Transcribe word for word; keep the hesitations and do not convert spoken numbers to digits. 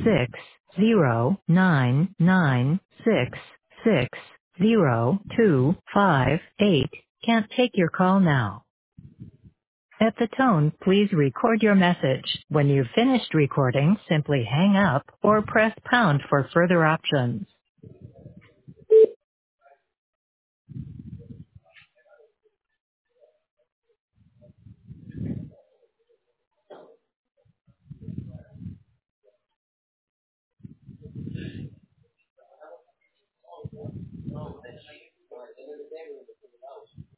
six zero nine nine six six zero two five eight can't take your call now. At the tone, please record your message. When you've finished recording, simply hang up or press pound for further options.